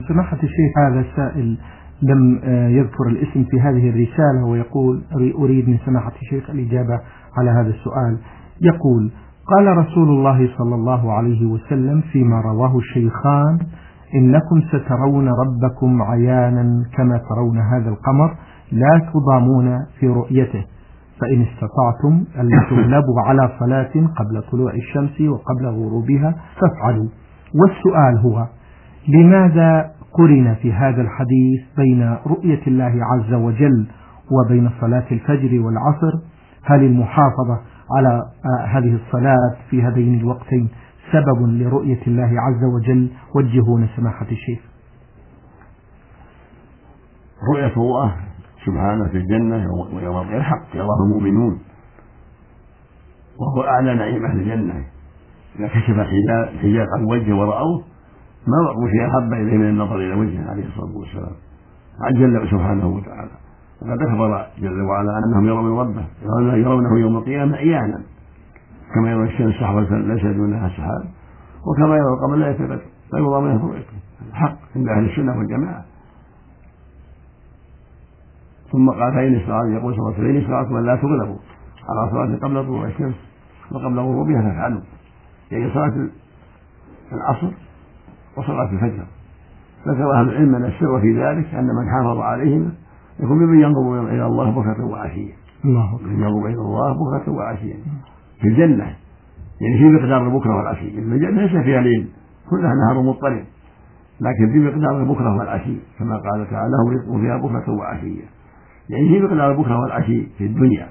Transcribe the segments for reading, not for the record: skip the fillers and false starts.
سماحة الشيخ، هذا السائل لم يذكر الاسم في هذه الرسالة ويقول أريد من سماحة الشيخ الإجابة على هذا السؤال. يقول: قال رسول الله صلى الله عليه وسلم فيما رواه الشيخان: إنكم سترون ربكم عيانا كما ترون هذا القمر لا تضامون في رؤيته، فإن استطعتم أن تغلبوا على صلاة قبل طلوع الشمس وقبل غروبها فافعلوا. والسؤال هو: لماذا قرن في هذا الحديث بين رؤية الله عز وجل وبين صلاة الفجر والعصر؟ هل المحافظة على هذه الصلاة في هذين الوقتين سبب لرؤية الله عز وجل؟ وجهونا سماحة الشيخ. رؤية الله سبحانه في الجنة ويوم القيامة الحق يراه المؤمنون، وهو أعلى نعيم أهل الجنة. إذا كشف حجاب عن وجهه ورأوه ما وقعوا شيء أحب إليه من النظر إلى وجهه عليه الصلاة والسلام عجل سبحانه وتعالى. وقد أخبر جل وعلا أنهم يرون ربه يرونه يوم القيامة عيانا كما يرى الشمس سحبة ليس دونها سحاب، وكما يرى القمر لا يتبدل لا يرى منه رؤيته الحق عند أهل السنة والجماعة. ثم قال: فإن استطعتم، يقول صلى الله عليه وسلم: فإن استطعتم أن لا تغلبوا على صلاة قبل طلوع الشمس وقبل غروبها فافعلوا، يعني صلاة العصر وصلاة الفجر. ذكر أهل العلم أن السر في ذلك أن من حافظ عليهما يكون ممن ينظر إلى الله بكرة وعشيا. ينظر إلى الله بكرة وعشيا في الجنة، يعني في مقدار البكرة والعشي. الجنة ليس فيها ليل، كلها نهار مضطرب، لكن في مقدار البكرة والعشي كما قال تعالى: له رزق فيها بكرة وعشيا، يعني في مقدار البكرة والعشي في الدنيا.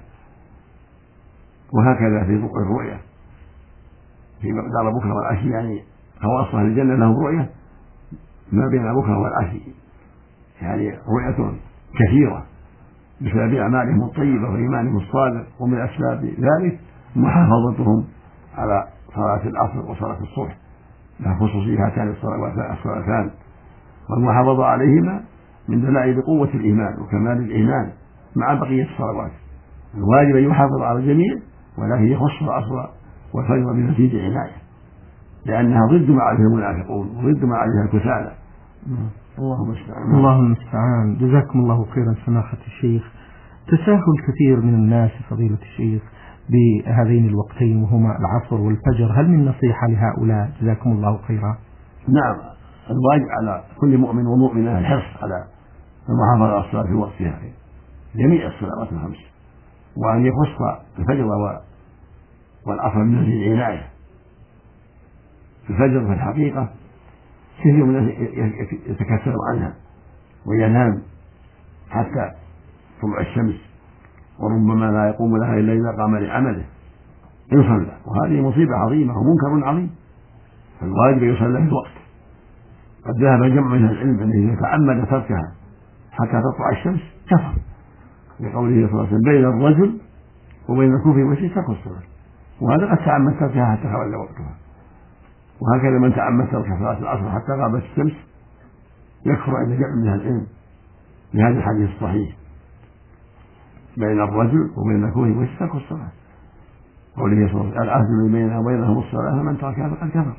وهكذا في الرؤية في مقدار البكرة والعشي، يعني خواص أهل الجنة لهم رؤية ما بين البكرة والعشي، يعني رؤية كثيرة بسبب أعمالهم الطيبة وإيمانهم الصادق. ومن أسباب ذلك محافظتهم على صلاة العصر وصلاة الصبح، لها خصوصية هاتان الصلاتان، والمحافظة عليهما من دلائل قوة الإيمان وكمال الإيمان مع بقية الصلوات. الواجب أن يحافظ على الجميع، ولكن يخص العصر والفجر بمزيد عناية، لأنها ضد ما عليه المنافقون وضد ما عليها الكسالى. الله المستعان. جزاكم الله خيرا سماحة الشيخ. تساهل كثير من الناس فضيلة الشيخ بهذين الوقتين وهما العصر والفجر، هل من نصيحة لهؤلاء؟ جزاكم الله خيرا. نعم، الواجب على كل مؤمن ومؤمنة الحرص على المحافظة على الصلاة في وقتها جميع الصلوات الخمس، وأن يخص الفجر والعصر من هذه العناية. في الفجر في الحقيقة كثير من الناس يتكثر عنها وينام حتى طلوع الشمس، وربما لا يقوم لها إلا إذا قام لعمله يصلى، وهذه مصيبة عظيمة ومنكر عظيم. فالواجب يصلى في الوقت. قد ذهب جمع من العلم أنه إذا تعمد تركها حتى تطلع الشمس كفر، لقوله صلى الله عليه وسلم: بين الرجل وبين الكفر والشرك ترك الصلاة. وهذا قد تعمد تركها حتى خرج وقتها. وهكذا من تعمد ترك صلاة العصر حتى غابت الشمس يكفر عند جمع من العلم بهذا الحديث الصحيح: بين الرجل وبين الكفر والشرك ترك الصلاة. قوله صلى الله عليه وسلم: العهد الذي بيننا وبينهم الصلاة فمن تركها فقد كفر.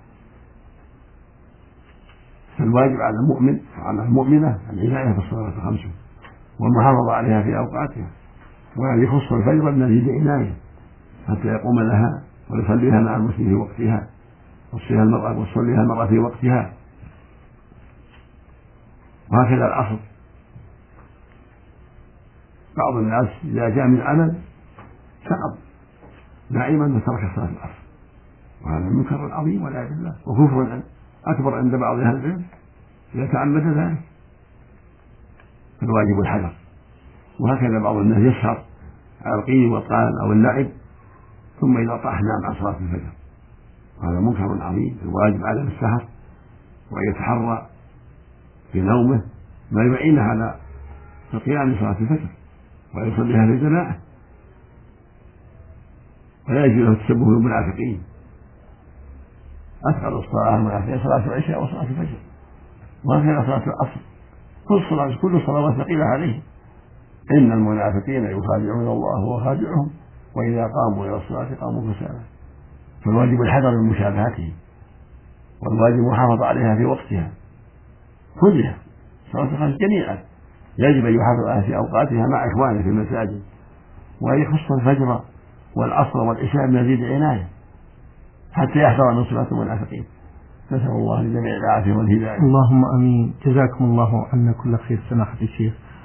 فالواجب على المؤمن وعلى المؤمنة العناية بالصلوات الخمس والمحافظة عليها في أوقاتها، وأن يخص الفجر بمزيد عناية حتى يقوم لها ويصليها مع المسلم في وقتها، وتصليها المرأة في وقتها. وهكذا العصر، بعض الناس إذا جاء من عمل سقط نائما وترك صلاة العصر، وهذا منكر عظيم والعياذ بالله، وكفر أكبر عند بعض أهل العلم إذا تعمد ذلك. فالواجب الحذر. وهكذا بعض الناس يسهر على القيل والقال أو اللعب ثم إذا طاح نام عن صلاة الفجر، وهذا منكر عظيم. الواجب عدم السهر، وأن يتحرى في نومه ما يعينه على القيام لصلاة الفجر ويصليها في الجماعة، ولا يجوز له التشبه بالمنافقين. أثقل الصلاة المنافقين صلاة العشاء وصلاة الفجر، وهكذا صلاة العصر. كل الصلوات ثقيلة عليهم. إن المنافقين يخادعون الله وهو خادعهم وإذا قاموا إلى الصلاة قاموا كسالى. فالواجب الحذر من مشابهتهم، والواجب محافظة عليها في وقتها، كلها صلاة الخمس جميعا يجب أن يحافظ عليها في أوقاتها مع إخوانه في المساجد، وأن يخص الفجر والعصر والعشاء بمزيد العناية حتى يحذر من صلاة المنافقين. نسأل الله لجميع العافية والهداية. اللهم أمين. جزاكم الله عنا كل خير سماحة الشيخ.